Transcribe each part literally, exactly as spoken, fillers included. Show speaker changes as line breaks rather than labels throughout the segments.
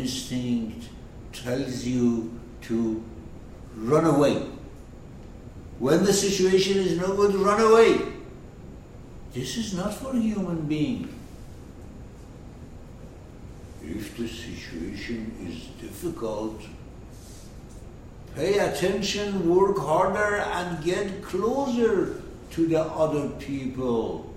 instinct tells you to run away. When the situation is no good, run away. This is not for a human being. If the situation is difficult, pay attention, work harder, and get closer to the other people.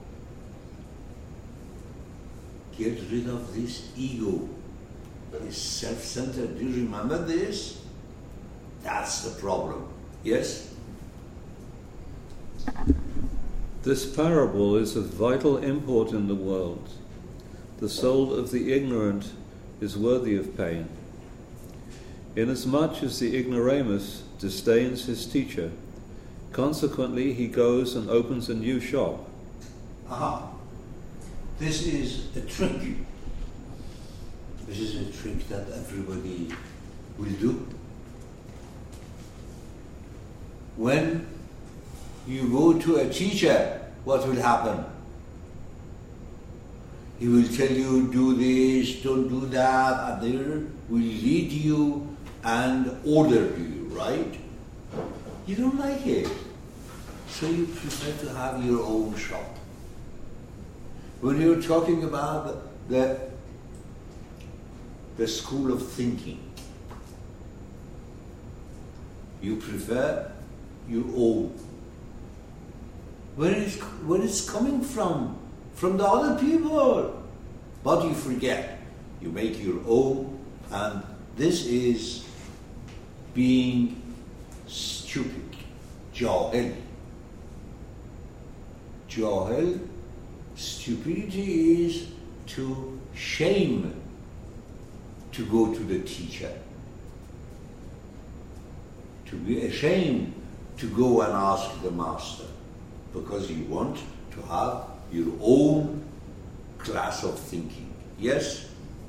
Get rid of this ego, this self-centered. Do you remember this? That's the problem. Yes?
This parable is of vital import in the world. The soul of the ignorant is worthy of pain. Inasmuch as the ignoramus disdains his teacher, consequently he goes and opens a new shop.
Aha. This is a trick. This is a trick that everybody will do. When you go to a teacher, what will happen? He will tell you, do this, don't do that, and there will lead you and order you, right? You don't like it. So you prefer to have your own shop. When you're talking about the, the school of thinking, you prefer your own. When it's, when it's coming from, from the other people, but you forget. You make your own, and this is being stupid. Jahil. Jahil, stupidity is to shame to go to the teacher. To be ashamed to go and ask the master, because you want to have your own class of thinking. Yes?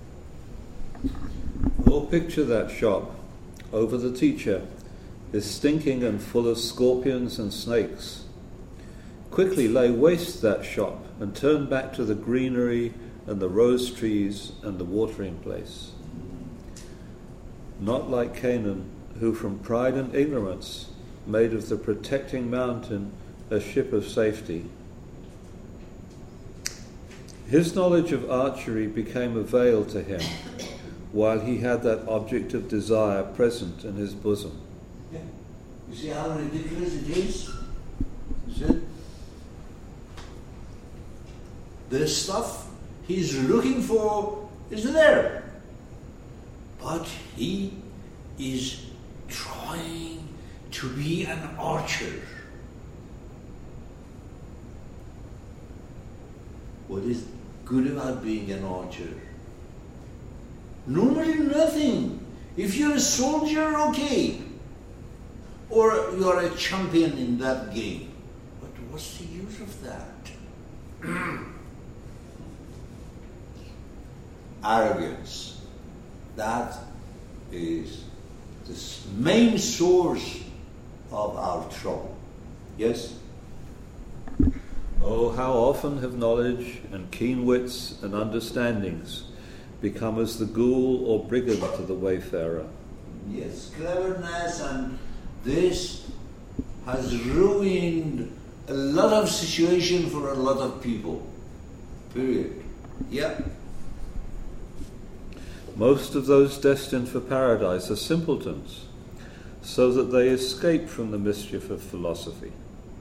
Or picture that shop. Over the teacher is stinking and full of scorpions and snakes. Quickly lay waste that shop and turn back to the greenery and the rose trees and the watering place. Not like Canaan, who from pride and ignorance made of the protecting mountain a ship of safety. His knowledge of archery became a veil to him, while he had that object of desire present in his bosom.
Yeah. You see how ridiculous it is? Is it? The stuff he's looking for is there. But he is trying to be an archer. What is good about being an archer? Normally nothing. If you're a soldier, okay. Or you're a champion in that game. But what's the use of that? Arrogance. That is the main source of our trouble. Yes?
Oh, how often have knowledge and keen wits and understandings become as the ghoul or brigand to the wayfarer.
Yes, cleverness, and this has ruined a lot of situation for a lot of people. Period. Yeah.
Most of those destined for paradise are simpletons, so that they escape from the mischief of philosophy.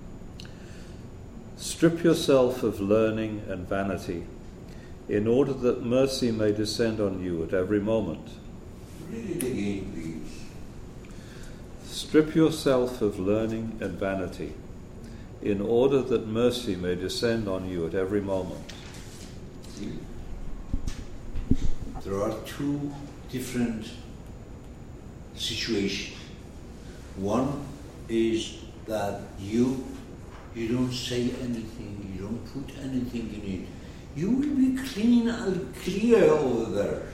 Strip yourself of learning and vanity, in order that mercy may descend on you at every moment.
Read it again, please.
Strip yourself of learning and vanity, in order that mercy may descend on you at every moment.
See? There are two different situations. One is that you you don't say anything, you don't put anything in it. You will be clean and clear over there.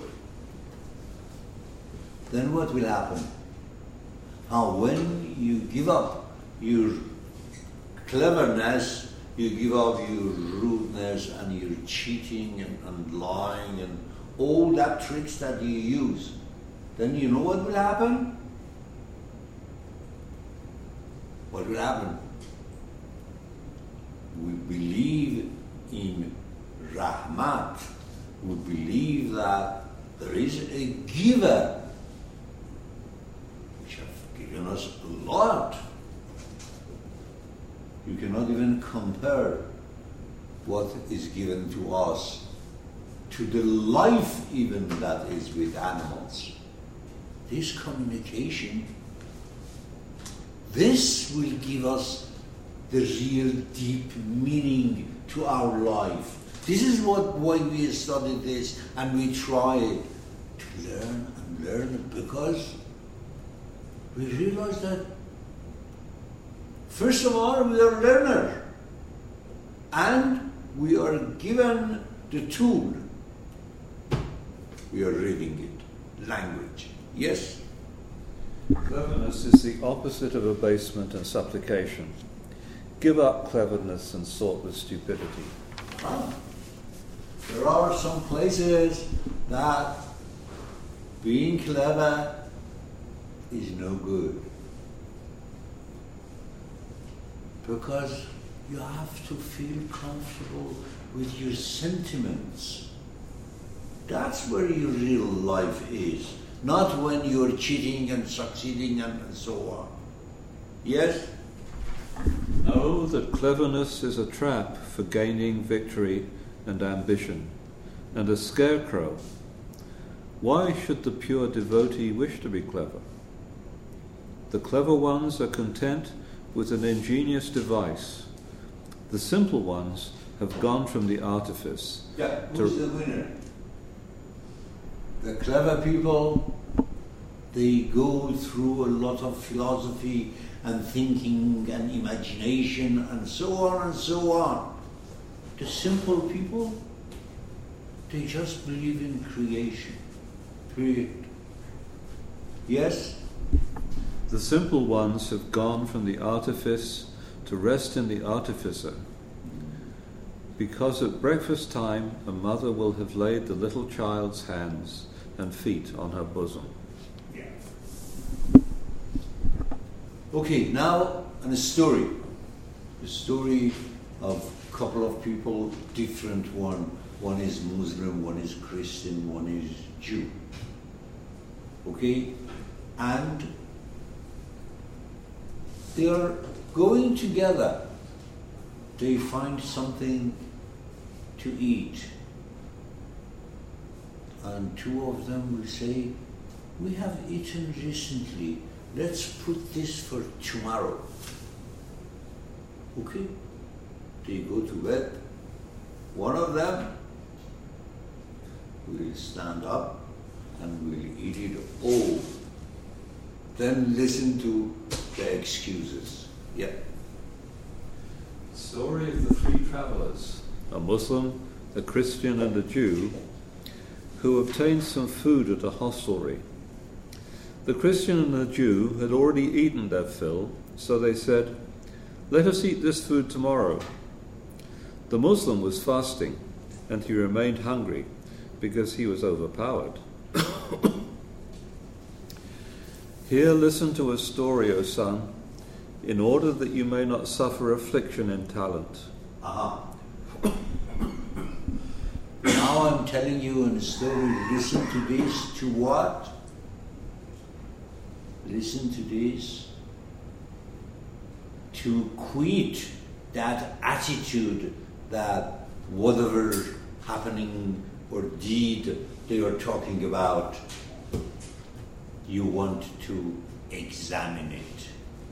Then what will happen? Now, when you give up your cleverness, you give up your rudeness and your cheating and, and lying and all that tricks that you use, then you know what will happen? What will happen? We believe in Rahmat. We believe that there is a giver which has given us a lot. You cannot even compare what is given to us to the life even that is with animals. This communication, this will give us the real deep meaning to our life. This is what why we study this and we try to learn and learn, because we realize that first of all we are learners and we are given the tool. We are reading it. Language. Yes?
Cleverness is the opposite of abasement and supplication. Give up cleverness and thoughtless stupidity.
Ah. There are some places that being clever is no good. Because you have to feel comfortable with your sentiments. That's where your real life is. Not when you're cheating and succeeding and, and so on. Yes?
Know that cleverness is a trap for gaining victory and ambition, and a scarecrow. Why should the pure devotee wish to be clever? The clever ones are content with an ingenious device. The simple ones have gone from the artifice.
Yeah, who's the winner? The clever people, they go through a lot of philosophy and thinking and imagination and so on and so on. The simple people, they just believe in creation. Period. Yes?
The simple ones have gone from the artifice to rest in the artificer, because at breakfast time a mother will have laid the little child's hands and feet on her bosom.
Yeah. Okay, now and a story. A story of a couple of people, different one. One is Muslim, one is Christian, one is Jew. Okay? And they are going together. They find something to eat. And two of them will say, we have eaten recently, let's put this for tomorrow. Okay? They go to bed. One of them will stand up and will eat it all. Then listen to the excuses. Yeah.
Story of the three travelers, a Muslim, a Christian and a Jew, who obtained some food at a hostelry. The Christian and the Jew had already eaten their fill, so they said, let us eat this food tomorrow. The Muslim was fasting, and he remained hungry because he was overpowered. Here listen to a story, O son, in order that you may not suffer affliction in talent.
Aha. Now I'm telling you in a story, listen to this, to what? Listen to this. To quit that attitude that whatever happening or deed they are talking about, you want to examine it.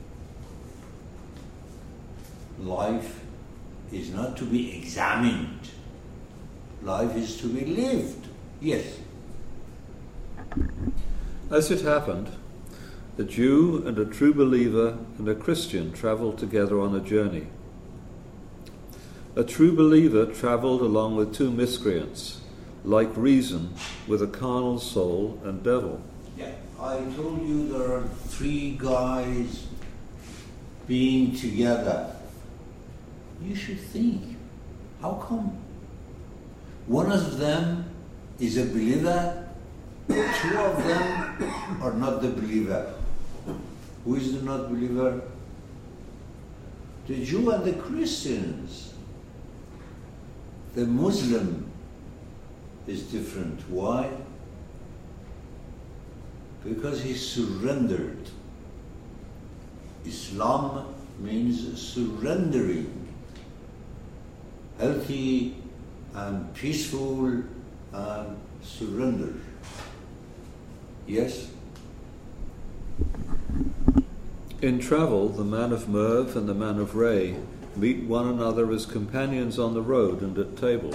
Life is not to be examined. Life is to be lived. Yes.
As it happened, a Jew and a true believer and a Christian travelled together on a journey. A true believer travelled along with two miscreants, like reason, with a carnal soul and devil.
Yeah, I told you there are three guys being together. You should think, how come? One of them is a believer, two of them are not the believer. Who is the not believer? The Jew and the Christians. The Muslim is different. Why? Because he surrendered. Islam means surrendering. Healthy and peaceful and surrender. Yes?
In travel, the man of Merv and the man of Ray meet one another as companions on the road and at table.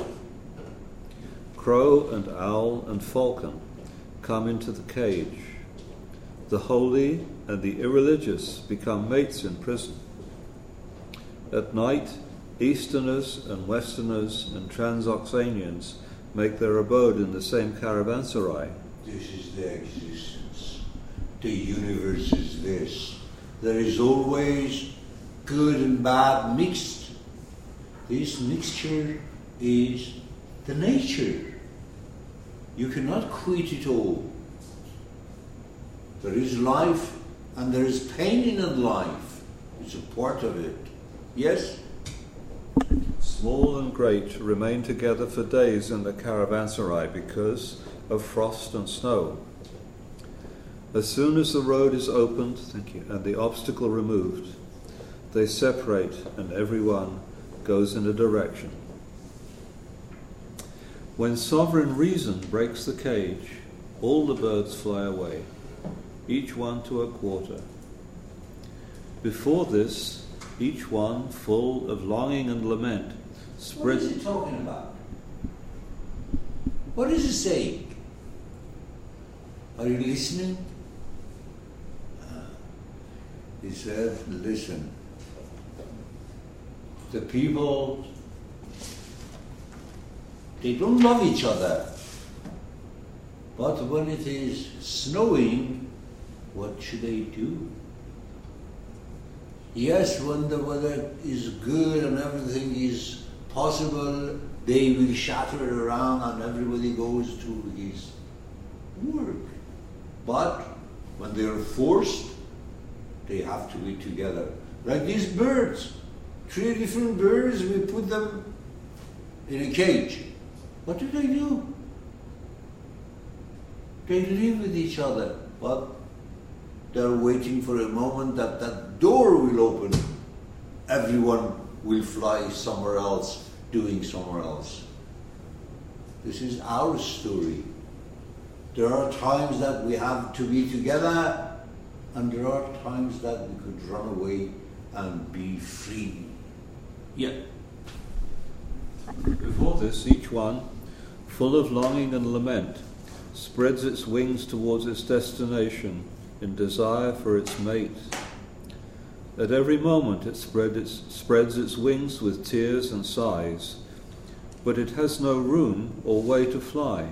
Crow and owl and falcon come into the cage. The holy and the irreligious become mates in prison. At night, Easterners and Westerners and Transoxanians make their abode in the same caravanserai.
This is the existence. The universe is this. There is always good and bad mixed. This mixture is the nature. You cannot quit it all. There is life and there is pain in life. It's a part of it. Yes?
Small and great remain together for days in the caravanserai because of frost and snow. As soon as the road is opened, thank you, and the obstacle removed, they separate and everyone goes in a direction. When sovereign reason breaks the cage, all the birds fly away, each one to a quarter. Before this, each one full of longing and lament, spread.
What is he talking about? What is he saying? Are you listening? Uh, he said, listen. The people, they don't love each other. But when it is snowing, what should they do? Yes, when the weather is good and everything is possible, they will shatter it around and everybody goes to his work. But when they are forced, they have to be together. Like these birds. Three different birds, we put them in a cage. What do they do? They live with each other, but they're waiting for a moment that that door will open. Everyone will fly somewhere else, doing somewhere else. This is our story. There are times that we have to be together, and there are times that we could run away and be free. Yeah.
Before this, each one, full of longing and lament, spreads its wings towards its destination in desire for its mate. At every moment it spread its, spreads its wings with tears and sighs, but it has no room or way to fly.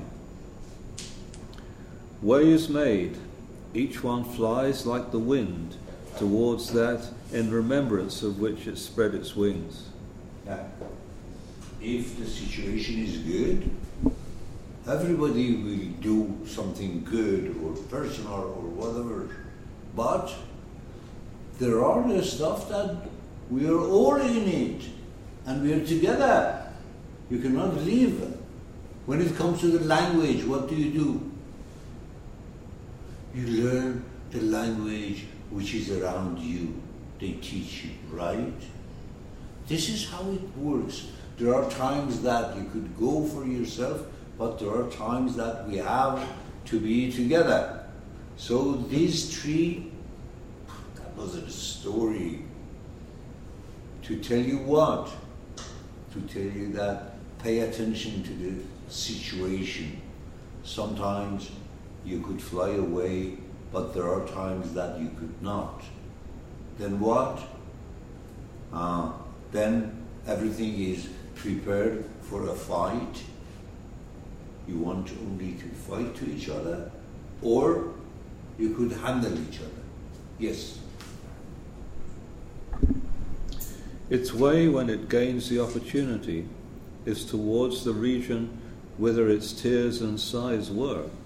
Way is made, each one flies like the wind towards that in remembrance of which it spread its wings.
Now, if the situation is good, everybody will do something good or personal or whatever. But there are the stuff that we are all in it and we are together. You cannot leave. When it comes to the language, what do you do? You learn the language which is around you. They teach you, right? This is how it works. There are times that you could go for yourself, but there are times that we have to be together. So these three, that was a story. To tell you what? To tell you that pay attention to the situation. Sometimes you could fly away, but there are times that you could not. Then what? Uh, then everything is prepared for a fight. You want only to fight to each other, or you could handle each other. Yes.
Its way, when it gains the opportunity, is towards the region whither its tears and sighs were.